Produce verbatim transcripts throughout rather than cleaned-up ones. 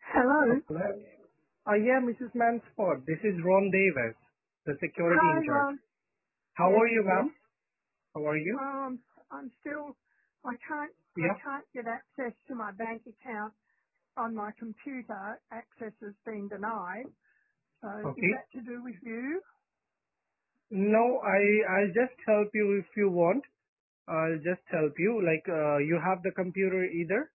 Hello. Hello. Uh, yeah, missus Mansford. This is Ron Davis, the security Hi, in charge. Ron. How Yes. are you, ma'am? How are you? Um, I'm still. I can't. I Yeah. can't get access to my bank account on my computer. Access has been denied. So is Okay. that to do with you? No, I I'll just help you if you want. I'll just help you. Like, uh, you have the computer either.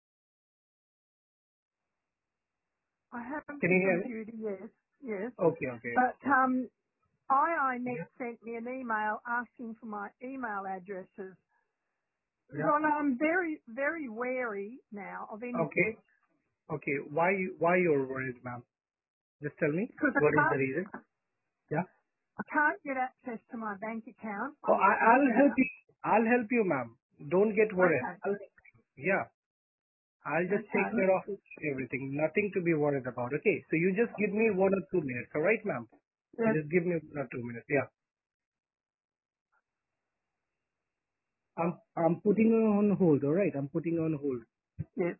I have Can the you hear me? computer. Yes. Yes. Okay. Okay. But um, I I net sent me an email asking for my email addresses. Yeah. Ron, I'm very very wary now of Okay. anything Okay. Why why you're worried, ma'am? Just tell me. because I What is the can't. reason? Yeah. I can't get access to my bank account Oh, on I my I'll help computer. you. I'll help you, ma'am. Don't get worried. Okay. I'll, yeah. I'll just take Okay. care of everything. Nothing to be worried about. Okay. So you just give me one or two minutes. All right, ma'am? You Yes. just give me one or two minutes. Yeah. I'm I'm putting you on hold. All right. I'm putting you on hold. Yes.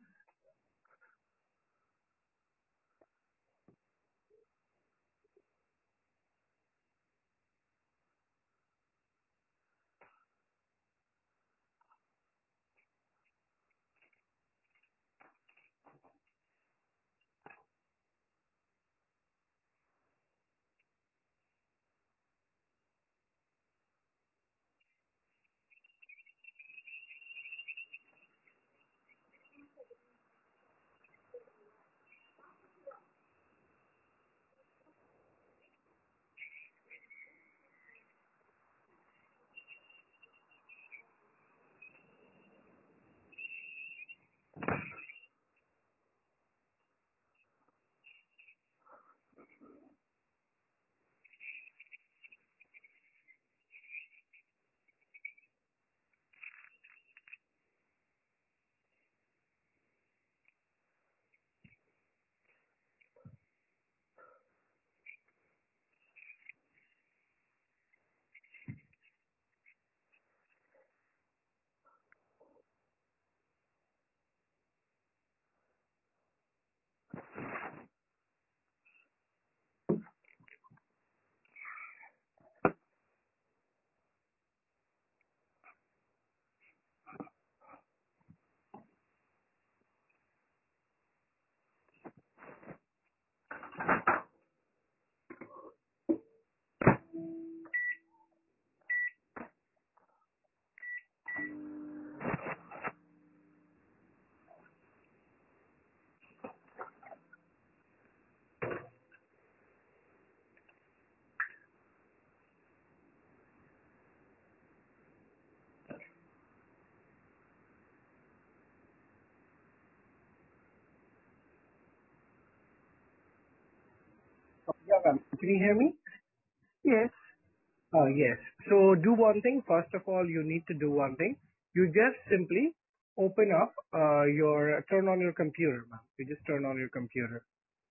Oh, yeah, ma'am. Can you hear me? Yes. Uh, yes. So do one thing. First of all, you need to do one thing. You just simply open up uh, your turn on your computer, ma'am. You just turn on your computer.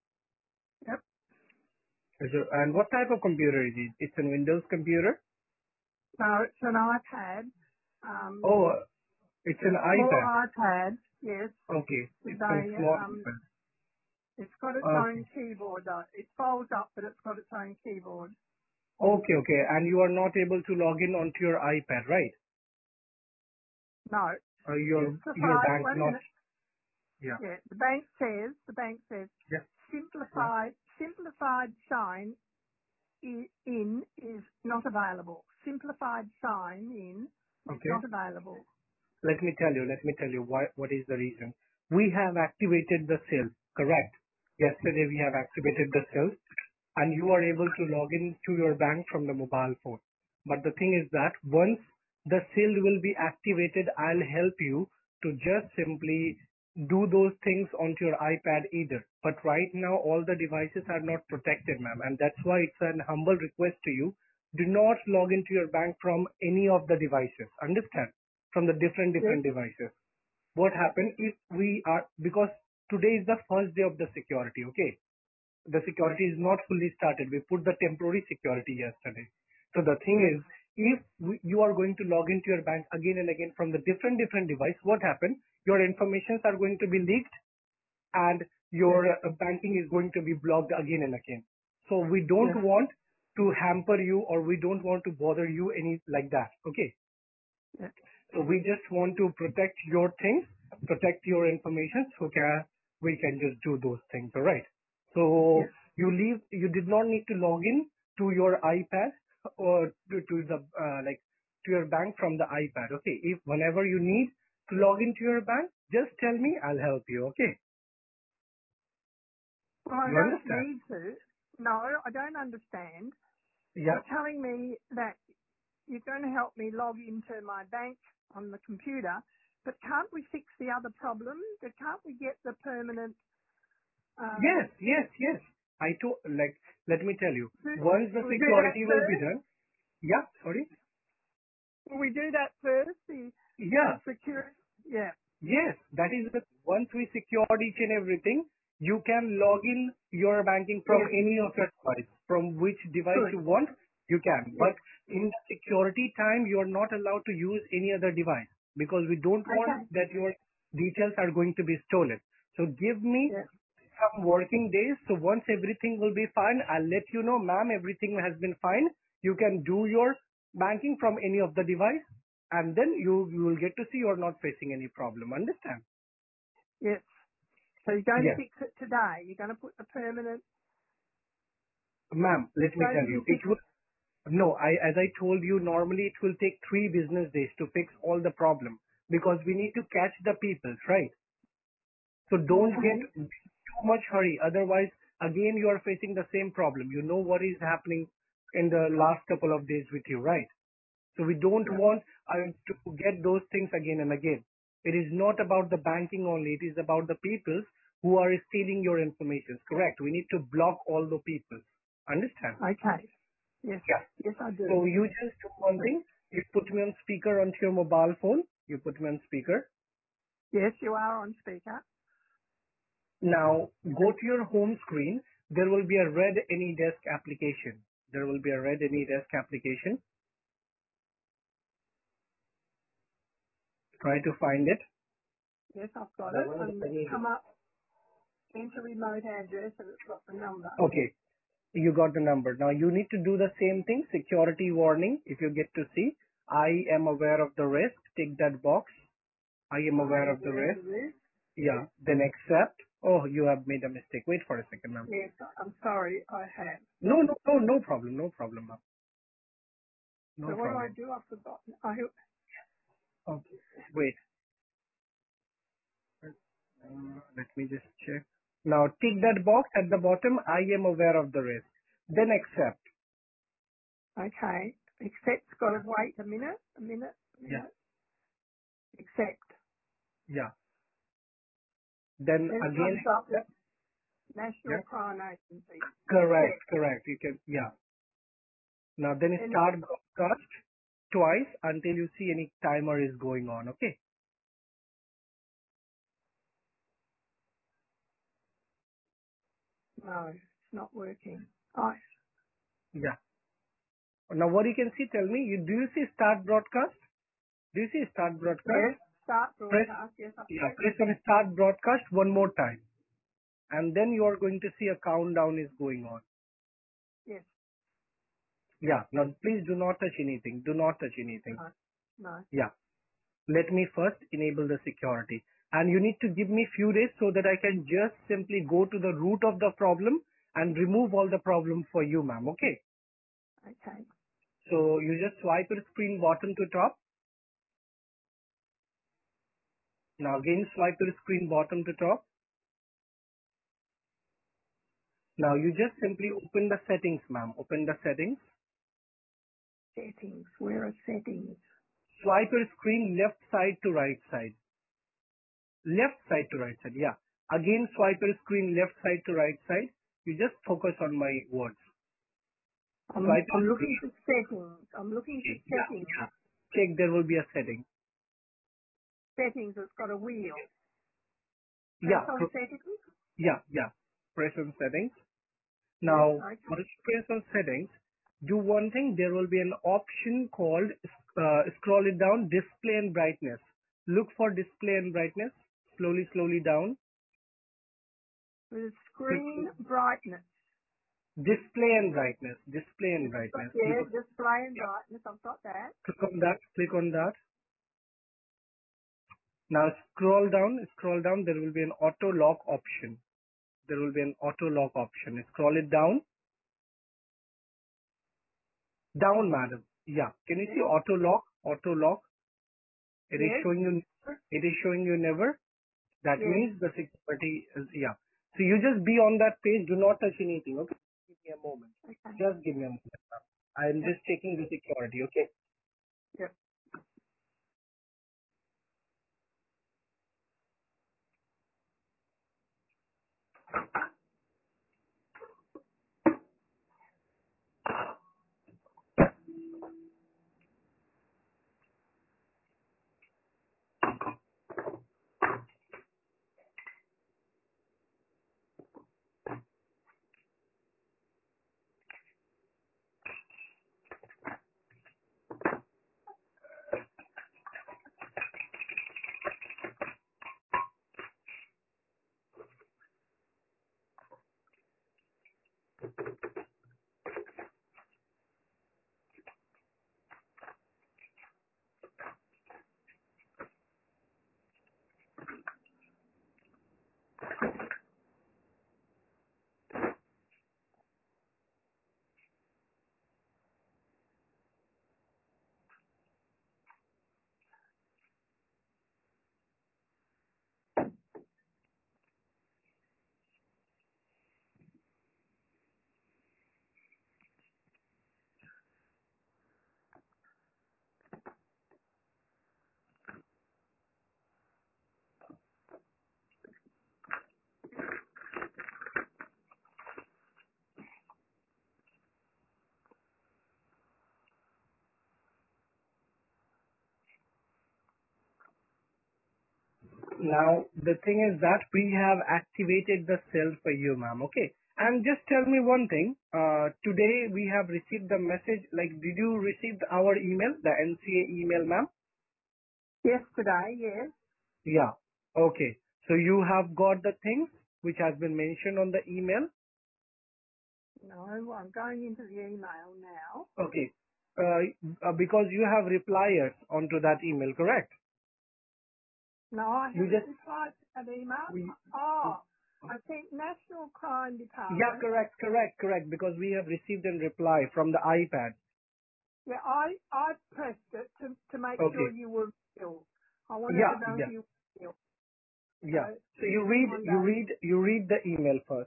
Yep. Is it- And what type of computer is it? It's a Windows computer. No, it's an iPad. Um, Oh, it's an small iPad. iPad. Yes. Okay. With It's a a small um, iPad. it's got its Okay. own keyboard though. It folds up, but it's got its own keyboard. Okay, okay. And you are not able to log in onto your iPad, right? No. Uh, your your Simplified. bank Wait a not. minute. Yeah. Yeah. The bank says. The bank says Yeah. Yeah. simplified. Simplified sign i- in is not available. Simplified sign in is Okay. not available. Let me tell you. Let me tell you why. What is the reason? We have activated the sales. Correct. Yesterday we have activated the sales, and you are able to log in to your bank from the mobile phone. But the thing is that once the sale will be activated, I'll help you to just simply do those things onto your iPad either. But right now, all the devices are not protected, ma'am, and that's why it's an humble request to you. Do not log into your bank from any of the devices. Understand? From the different, Yes. different devices. What happened if we are, because today is the first day of the security, okay? The security is not fully started. We put the temporary security yesterday. So the thing Yes. is, if we, you are going to log into your bank again and again from the different different device, what happens? Your informations are going to be leaked, and your Yes. uh, banking is going to be blocked again and again. So we don't Yes. want to hamper you, or we don't want to bother you any like that. Okay. Yes. So we just want to protect your things, protect your information, so can we can just do those things. All right. So Yes. you leave. You did not need to log in to your iPad or to, to the uh, like to your bank from the iPad. Okay. If whenever you need to log into your bank, just tell me. I'll help you. Okay. Well, I You don't understand? need to. No, I don't understand. Yeah. You're telling me that you're going to help me log into my bank on the computer, but can't we fix the other problem? But can't we get the permanent? Um, Yes. Yes. Yes. I to like. Let me tell you. do, Once the we'll do that security will be first. done. Yeah. Sorry. Will we do that first? The the Yeah. security. Yeah. Yes, that is the once we secured each and everything, you can log in your banking from Yes. any of your device. From which device Good. you want, you can. But Yes. in the security time, you are not allowed to use any other device because we don't want Okay. that your details are going to be stolen. So give me Yes. some working days. So once everything will be fine, I'll let you know, ma'am, everything has been fine. You can do your banking from any of the device, and then you, you will get to see you're not facing any problem. Understand? Yes. So you're going to Yes. fix it today. You're going to put the permanent. Ma'am, let It's me going tell to be you, it fixed. will, no, I, as I told you, normally it will take three business days to fix all the problem because we need to catch the people, right? So don't get Okay. too much hurry. Otherwise, again, you are facing the same problem. You know what is happening in the last couple of days with you, right? So we don't Yep. want uh, to get those things again and again. It is not about the banking only. It is about the people who are stealing your information. Correct. We need to block all the people. Understand? Okay. Yes. Yeah. Yes, I do. So you just do one thing. You put me on speaker onto your mobile phone. You put me on speaker. Yes, you are on speaker. Now go to your home screen. There will be a Red AnyDesk application. There will be a Red AnyDesk application. Try to find it. Yes, I've got it. And come up, enter remote address, and it's got the number. Okay. You got the number. Now you need to do the same thing. Security warning. If you get to see, I am aware of the risk. Tick that box. I am I aware am of the aware of risk. the risk. Yeah. Then accept. Oh, you have made a mistake. Wait for a second, ma'am. Yes, I'm sorry, I have. No, no, no, no problem. No problem, ma'am. So No what do I problem. do? I've forgotten. I, Okay. Wait. Uh, let me just check. Now tick that box at the bottom. I am aware of the risk. Then accept. okay. Accept's got to wait a minute, a minute, a Yeah. minute. Accept. Yeah. Then Then it again, comes up with accept. National Yeah. Crime Agency. Correct. Accept. Correct. You can. Yeah. Now then Then start broadcast twice until you see any timer is going on. Okay. no, it's not working. Oh, Yeah. Now what you can see, tell me, you do you see start broadcast? Do you see start broadcast? yes. Start Press, broadcast. Yes, I yeah, press. press on start broadcast one more time. And then you are going to see a countdown is going on. Yes. Yeah. Now please do not touch anything. Do not touch anything. No. No. Yeah. Let me first enable the security. And you need to give me few days so that I can just simply go to the root of the problem and remove all the problem for you, ma'am. Okay. Okay. So you just swipe your screen bottom to top. Now again swipe your screen bottom to top. Now you just simply open the settings, ma'am. Open the settings. Settings. Where are settings? Swipe your screen left side to right side. Left side to right side. Yeah. Again swipe your screen left side to right side. You just focus on my words. I'm Swipe your I'm looking screen. for settings. I'm looking for Yeah. settings. Yeah. Check there will be a setting. Settings. It's got a wheel. Press Yeah. on pro- settings. Yeah. Yeah. Press on settings. Yes. Now, Okay. once you press on settings, do one thing. There will be an option called uh, scroll it down, display and brightness. Look for display and brightness. Slowly, slowly down. With Click screen brightness. display and brightness. Display and brightness. Yeah, Click, display and brightness. I've got that. click on that. Click on that. Now scroll down. Scroll down. There will be an auto lock option. There will be an auto lock option. Scroll it down. Down, madam. Yeah. Can you see Yes. auto lock? Auto lock. It is Yes. showing you. It is showing you never. That Yes. means the security is, yeah. So you just be on that page. Do not touch anything. Okay. Give me a moment. Okay. Just give me a moment. I'm Yep. just checking the security. Okay. Yep. Now the thing is that we have activated the cell for you, ma'am. Okay. And just tell me one thing. Uh, today we have received the message. Like, did you receive our email, the N C A email, ma'am? Yesterday, yes. Yeah. Okay. So you have got the things which has been mentioned on the email. No, I'm going into the email now. Okay. Uh, uh, because you have replied onto that email, correct? No, I You haven't just, replied to that email. we, Oh, I think National Crime yeah, Department. correct, correct, correct. Because we have received a reply from the iPad. Yeah, I, I pressed it to, to make Okay. sure you were ill. I wanted Yeah, to know if yeah, you were ill. So, yeah. So you read, you Monday. read, you read the email first.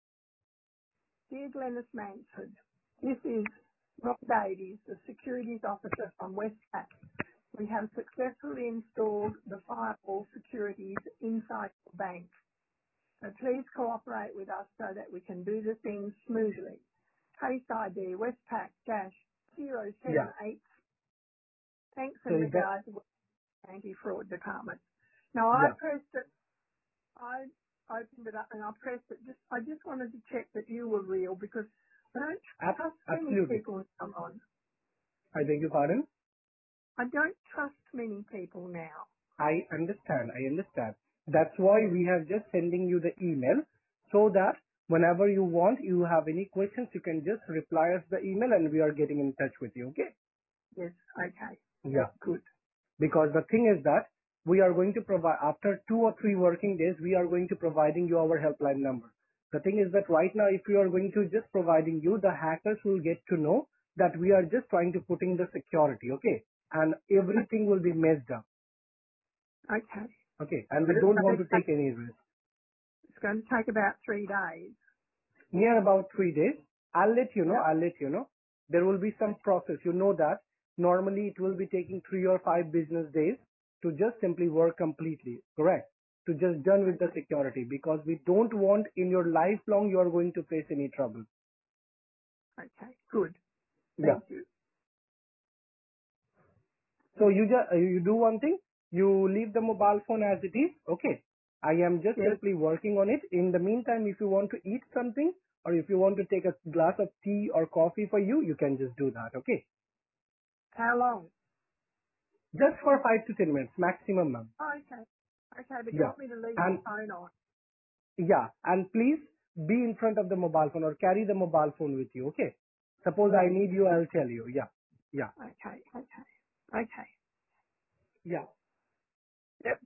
Dear Glenys Mansford, this is Rob Davies, the Securities Officer from Westpac. We have successfully installed the firewall securities inside the bank. So please cooperate with us so that we can do the things smoothly. Case I D Westpac dash zero seven Yeah. eight. Thanks So and that, regards, Anti-Fraud Department. Now I yeah, pressed it. I opened it up and I pressed it. Just I just wanted to check that you were real because I don't ab- trust many absolutely. people now on. I beg your pardon. I don't trust many people now. I understand. I understand. That's why we have just sending you the email so that whenever you want, you have any questions, you can just reply us the email and we are getting in touch with you. Okay? Yes, okay, Yeah. good. Because the thing is that we are going to provide, after two or three working days, we are going to providing you our helpline number. The thing is that right now, if we are going to just providing you, the hackers will get to know that we are just trying to put in the security, okay? And everything will be messed up, Okay. okay? And we But it's don't going want to to take, take any risk. it's going to take about three days. Near about three days, I'll let you know, Yep. I'll let you know. There will be some process. You know that normally it will be taking three or five business days to just simply work completely, correct? To just done with the security because we don't want in your lifelong you are going to face any trouble. Okay, good. Yeah. Thank you. So you just, uh, you do one thing, you leave the mobile phone as it is, okay? I am just Yes. simply working on it. In the meantime, if you want to eat something or if you want to take a glass of tea or coffee for you, you can just do that, okay? How long? Just for five to ten minutes maximum, ma'am. Oh, okay. Okay, but you Yeah. want me to leave the And phone on? Yeah, and please be in front of the mobile phone or carry the mobile phone with you. Okay. Suppose I Right. need you, I'll tell you. Yeah. Yeah. Okay. Okay. Okay. Yeah. Yep.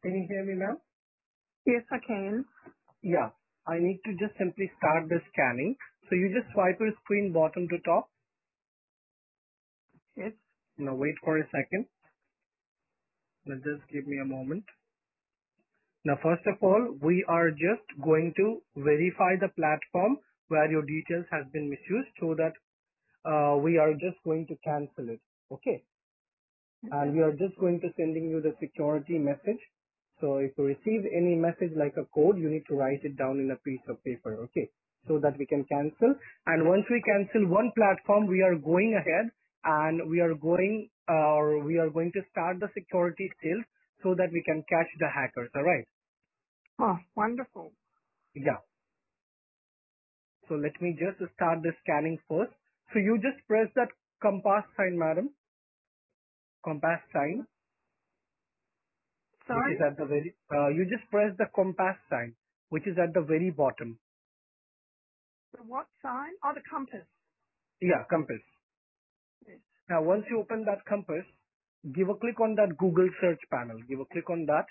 Can you hear me, ma'am? Yes, I can. Yeah. I need to just simply start the scanning. So you just swipe your screen bottom to top. Yes. Now wait for a second. Now just give me a moment. Now first of all, we are just going to verify the platform where your details has been misused so that uh, we are just going to cancel it. Okay. And we are just going to sending you the security message. So if you receive any message like a code, you need to write it down in a piece of paper, okay? So that we can cancel. And once we cancel one platform, we are going ahead and we are going, uh, or we are going to start the security sales so that we can catch the hackers, alright? Oh, wonderful. Yeah. So let me just start the scanning first. So you just press that compass sign, madam. Compass sign. Which is Sorry? at the very, uh, you just press the compass sign, which is at the very bottom. The what sign? Oh, the compass. Yeah, compass. Yes. Now, once you open that compass, give a click on that Google search panel. Give a click on that.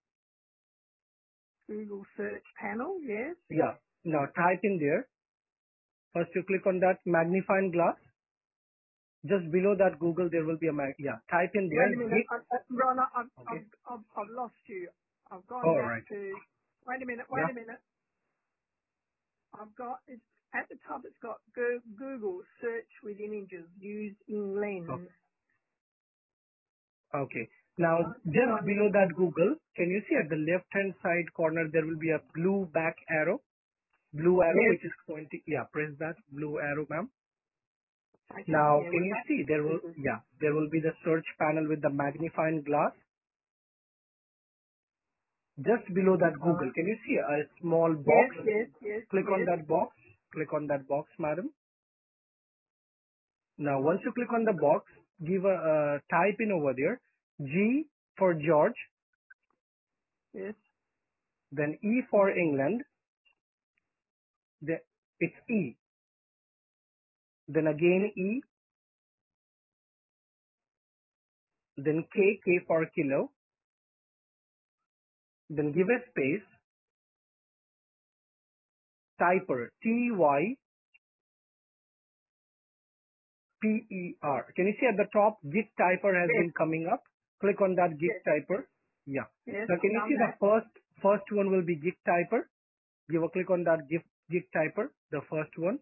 Google search panel. Yes. Yeah. Now, type in there. First, you click on that magnifying glass. Just below that Google, there will be a mag. Yeah. Type in there. Wait a minute. Git. I, I, Ron, I- I've, Okay. I've, I've, I've lost you. I've gone All back right. to, wait a minute, wait Yeah. a minute. I've got, it's, at the top it's got Go- Google search with images used in Okay. Lens. Okay. Now, just below that Google, can you see at the left-hand side corner, there will be a blue back arrow? Blue arrow, Yes. which is pointing. Yeah, press that blue arrow, ma'am. Okay. Now, Yeah, can we're you back. see there will, yeah, there will be the search panel with the magnifying glass. Just below that Uh, Google, can you see a small yes, box? yes, yes, Click on yes, that box. Click on that box, madam. Now, once you click on the box, give a uh, type in over there, G for George, yes, then E for England, then it's E, then again E, then K, K for kilo, then give a space, typer, T Y P E R. Can you see at the top, Git Typer has yes, been coming up? Click on that Git yes, Typer. Yeah. yes, Now can I've you done see the that. first, first one will be Git Typer? Give a click on that Git, Git Typer, the first one.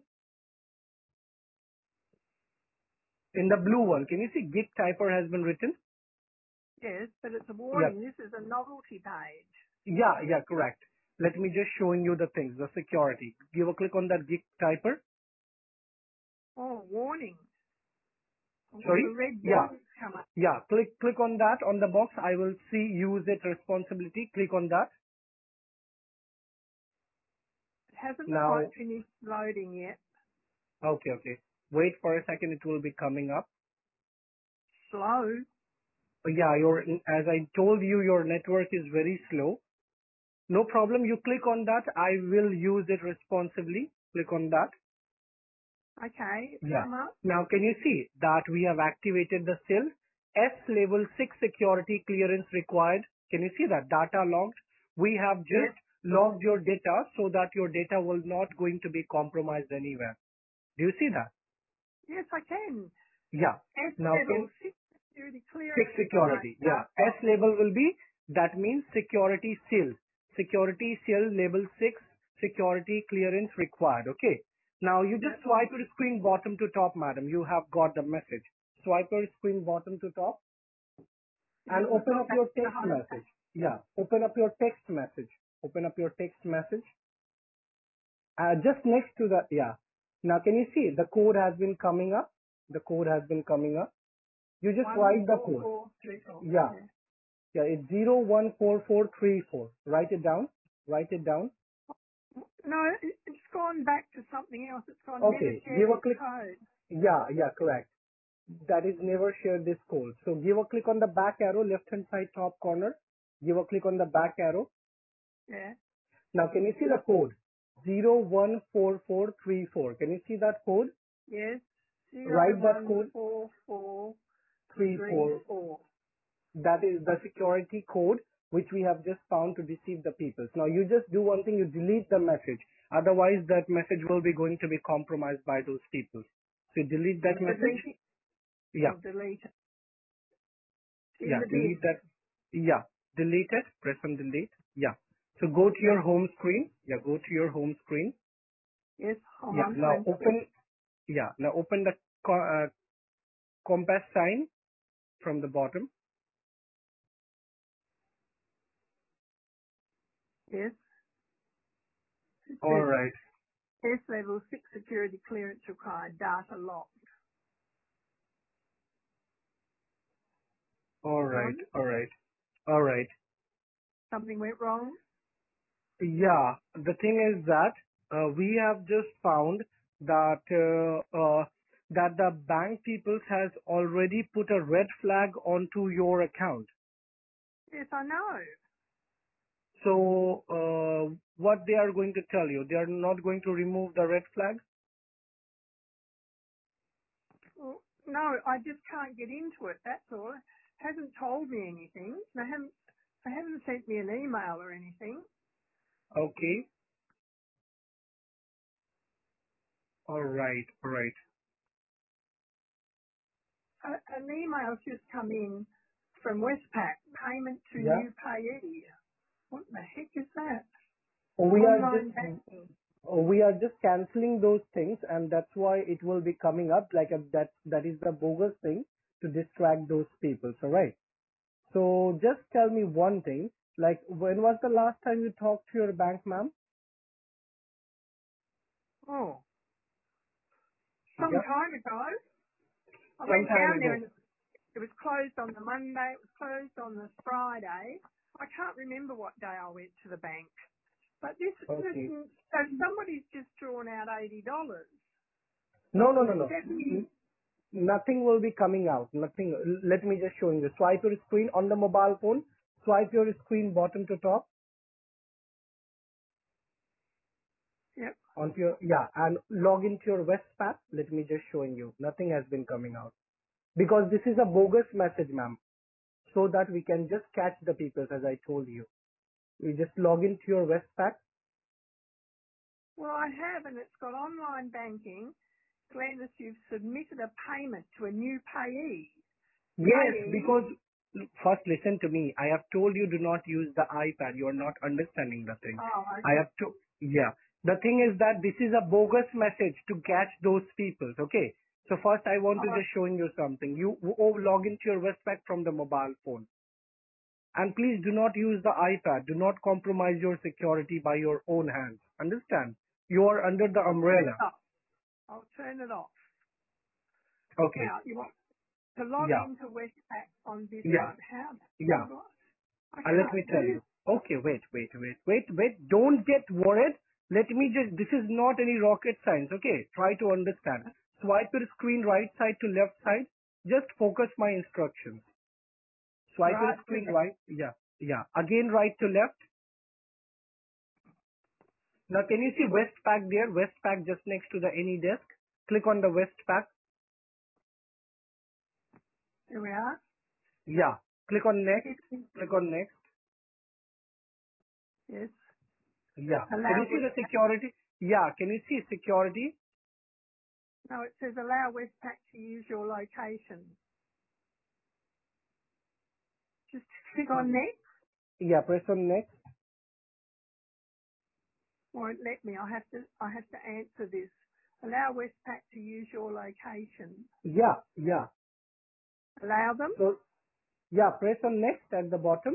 In the blue one, can you see Git Typer has been written? Yes, but it's a Yeah. warning. This is a novelty page. Yeah, yeah, correct. Let me just showing you the things, the security. Give a click on that Git Typer. Oh, warning. I've got Sorry? the red Yeah. box come up. Yeah. Click, click on that on the box. I will see use it responsibility. Click on that. It hasn't quite Now, finished loading yet. okay, okay. Wait for a second. It will be coming up. Slow. Yeah, your, as I told you, your network is very slow. No problem. You click on that. I will use it responsibly. Click on that. Okay, it's Yeah. come up. Now, can you see that we have activated the cell? S level six security clearance required. Can you see that? Data logged. We have Yes, just logged your data so that your data will not going to be compromised anywhere. Do you see that? yes, I can. Yeah. S Now, level can six security six clearance required. security. Yeah. S label will be, that means security seal. Security seal label six, security clearance required. Okay. Now you just Yep. swipe your screen bottom to top, madam. You have got the message. Swipe your screen bottom to top Yes, and I've open got up that your to the text home. message. Yeah. Open up your text message. Open up your text message. Uh, just next to that. Yeah. Now can you see the code has been coming up? The code has been coming up. You just One, write the four, code. four, three, four. Yeah. Yeah. Yeah, it's zero one four four three four. Write it down. Write it down. No, it- it's gone back to something else. It's gone, never Okay, share give a this click. code. Yeah, yeah, correct. That is never share this code. So give a click on the back arrow, left hand side top corner. Give a click on the back arrow. Yeah. Now can you see the code? zero one four four three four. Can you see that code? Yes. Zero Write that one code four four three three four. four. That is the security code which we have just found to deceive the people. Now you just do one thing, you delete the message. Otherwise that message will be going to be compromised by those people. So you delete that I'll message. delete it. Yeah. I'll delete it. In Yeah. the bin. Delete that. Yeah. Delete it. Press on delete. Yeah. So go to your Yeah. home screen. Yeah. Go to your home screen. Yes, I'm Yeah. on Now home screen. open. Yeah. Now open the co- uh, compass sign from the bottom. Yes. It All says right. S level six security clearance required, data locked. All right. Gone? All right. All right. Something went wrong? Yeah. The thing is that uh, we have just found that uh, uh, that the bank peoples has already put a red flag onto your account. Yes, I know. So uh, what they are going to tell you? They are not going to remove the red flag. Well, no, I just can't get into it, that's all. Hasn't told me anything. They haven't, they haven't sent me an email or anything. Okay. All right. All right. A, an email's just come in from Westpac, payment to Yeah. new payee. What the heck is that? We are Online just banking. we are just canceling those things, and that's why it will be coming up like a, that. That is the bogus thing to distract those people. So right. So just tell me one thing. Like, when was the last time you talked to your bank, ma'am? Oh, some Yeah. time ago. I Some went time down there ago. and it was closed on the Monday, it was closed on the Friday. I can't remember what day I went to the bank. But this, this Okay. so somebody's just drawn out eighty dollars. No, no, And no, it's no. definitely, N- Nothing will be coming out. Nothing. L- Let me just show you. Swipe your screen on the mobile phone. Swipe your screen bottom to top yep. onto your, yeah, and log into your Westpac. Let me just showing you. Nothing has been coming out. Because this is a bogus message, ma'am. So that we can just catch the people, as I told you. You just log into your Westpac. Well, I have, and it's got online banking. Gladys, you've submitted a payment to a new payee. Yes, Payee. because first listen to me. I have told you do not use the iPad. You are not understanding the thing. Oh, I okay. have to, yeah. The thing is that this is a bogus message to catch those people. Okay. So first I want to Oh, just showing you something. You oh, log into your Westpac from the mobile phone. And please do not use the iPad. Do not compromise your security by your own hands. Understand? You are under the I'll turn it umbrella. off. I'll turn it off. Okay. Now, you want to log Yeah. into Westpac on this Yeah. one. How, how Yeah. do I? I Uh, let me can't tell do you. Okay, wait, wait, wait, wait, wait. Don't get worried. Let me just, this is not any rocket science, okay? Try to understand. Swipe your screen right side to left side. Just focus my instructions. Swipe your right to screen left. right. Yeah, yeah. Again right to left. Now can you see Westpac there? Westpac just next to the any desk. Click on the Westpac. There we are. Yeah. Click on next. Yes. Click on next. Yes. Yeah. Can Allow you see the Westpac. security? Yeah. Can you see security? No, it says allow Westpac to use your location. Just click on next. Yeah. Press on next. Won't let me. I have to. I have to answer this. Allow Westpac to use your location. Yeah. Yeah. Allow them. So yeah, press on next at the bottom.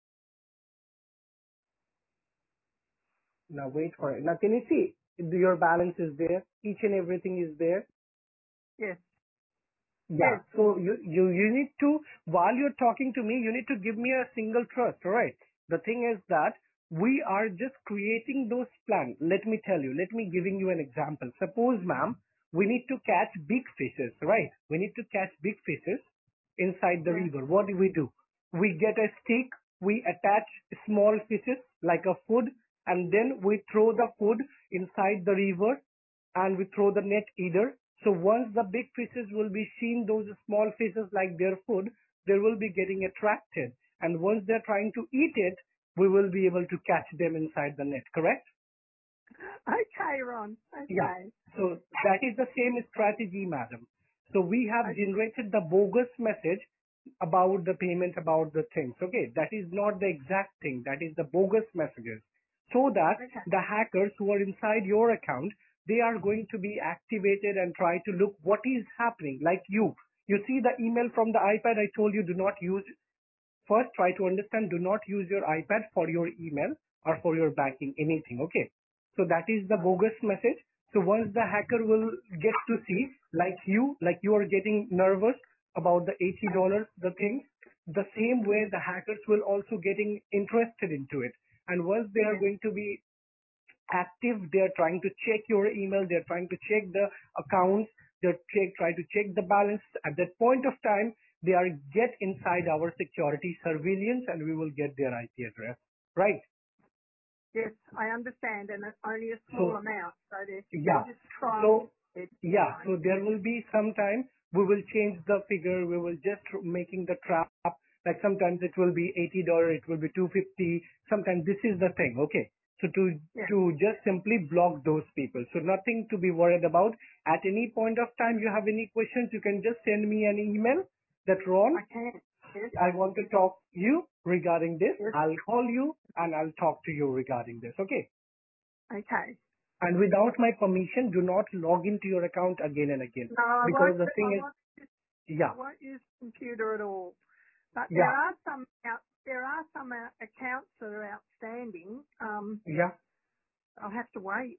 Now wait for it. Now can you see your balance is there? Each and everything is there. Yes. Yes. Yeah. So you, you, you need to, while you're talking to me, you need to give me a single trust, alright? The thing is that we are just creating those plans. Let me tell you, let me giving you an example. Suppose, ma'am, we need to catch big fishes, right? We need to catch big fishes inside the Yeah. river. What do we do? We get a stick, we attach small fishes like a food, and then we throw the food inside the river and we throw the net either. So once the big fishes will be seeing those small fishes like their food, they will be getting attracted and once they're trying to eat it, we will be able to catch them inside the net, correct? Okay, Ron. Yeah. Okay. So that is the same strategy, madam. So we have Okay. generated the bogus message about the payment, about the things. Okay. That is not the exact thing. That is the bogus messages. So that Okay. the hackers who are inside your account, they are going to be activated and try to look what is happening. Like you, you see the email from the iPad. I told you do not use. First, try to understand, do not use your iPad for your email or for your banking, anything. Okay. So that is the bogus message. So once the hacker will get to see, like you, like you are getting nervous about the eighty dollars, the things, the same way the hackers will also getting interested into it. And once they are Yeah. going to be active, they're trying to check your email, they're trying to check the accounts, they're check, try to check the balance. At that point of time, they are get inside our security surveillance and we will get their I P address. Right? Yes, I understand, and it's only a small So, amount, so they they yeah. just try So, it. yeah. Right. So there will be some time we will change the figure. We will just tr- making the trap. Like sometimes it will be eighty dollars, it will be two fifty. Sometimes this is the thing. Okay. So to, Yeah. to just simply block those people. So nothing to be worried about. At any point of time you have any questions, you can just send me an email that Ron, I can. Yes. I want to talk to you regarding this. Yes. I'll call you and I'll talk to you regarding this. Okay. Okay. And without my permission, do not log into your account again and again. No, I Because won't. the I thing is, won't. I yeah, won't use the computer at all. But there yeah, are some out. There are some uh, accounts that are outstanding. Um, yeah, I'll have to wait.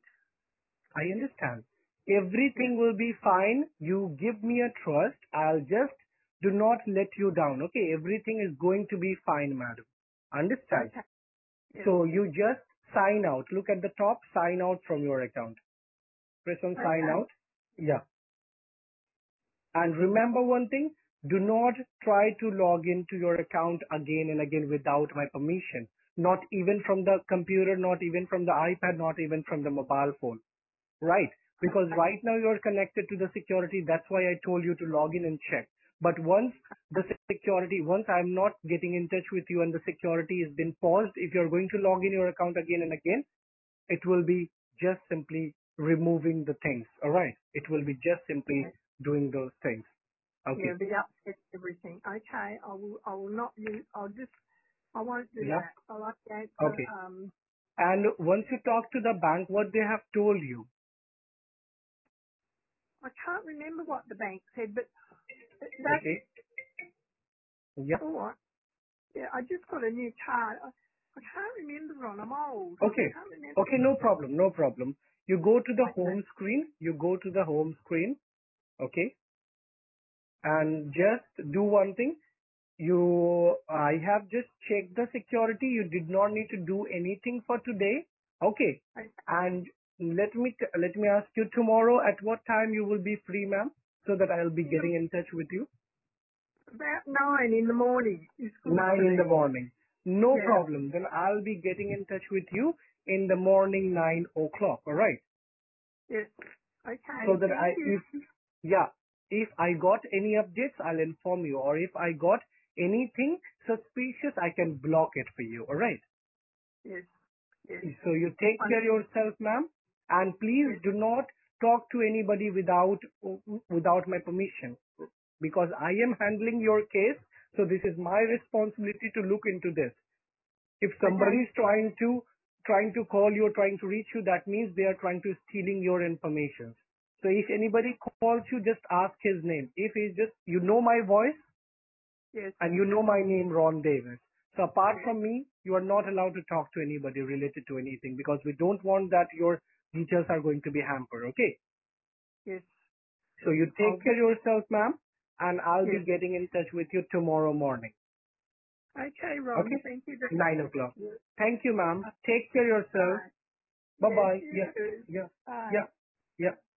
I understand. Yeah. Everything will be fine. You give me a trust. I'll just do not let you down. Okay. Everything is going to be fine, madam. Understand? Okay. Yes. So you just sign out. Look at the top, sign out from your account. Press on sign Okay. out. Yeah. And remember one thing, do not try to log into your account again and again without my permission. Not even from the computer, not even from the iPad, not even from the mobile phone. Right? Because right now you're connected to the security. That's why I told you to log in and check. But once the security, once I'm not getting in touch with you and the security has been paused, if you're going to log in your account again and again, it will be just simply removing the things. All right? It will be just simply Okay. doing those things. Yeah, Okay. the upset everything. Okay. I will. I will not use. I'll just. I won't do Yeah. that. I'll update the. Okay. Um. And once you talk to the bank, what they have told you. I can't remember what the bank said, but that's Okay. Yeah. all right. Yeah, I just got a new card. I, I can't remember, Ron. I'm old. I Okay. can't remember. Okay. No problem. No problem. You go to the Okay. home screen. You go to the home screen. Okay. And just do one thing. You, I have just checked the security. You did not need to do anything for today. Okay. Okay. And let me, t- let me ask you tomorrow at what time you will be free, ma'am, so that I'll be In the, getting in touch with you. about nine in the morning is good Nine for in the me. morning. No Yeah. problem. Then I'll be getting in touch with you in the morning, nine o'clock. All right. Yes. So Okay. that Thank I, you. if, yeah, if I got any updates, I'll inform you. Or if I got anything suspicious, I can block it for you. All right. Yes. Yes. So you take I, care yourself, ma'am. And please yes. do not talk to anybody without, without my permission. Because I am handling your case. So this is my responsibility to look into this. If Okay. somebody is trying to trying to call you or trying to reach you, that means they are trying to stealing your information. So if anybody calls you, just ask his name. If he's just, you know my voice Yes. and you know my name, Ron Davis. So apart Yes. from me, you are not allowed to talk to anybody related to anything because we don't want that your details are going to be hampered. Okay. Yes. So you I'll take be, care yourself, ma'am, and I'll be yes. getting in touch with you tomorrow morning. Okay, Ron. Okay. Thank you very Nine much. o'clock. Yes. Thank you, ma'am. Uh, Take care yourself. Bye. Bye Yes, bye. you Yeah. too. Yeah. Bye. Yeah. Yeah.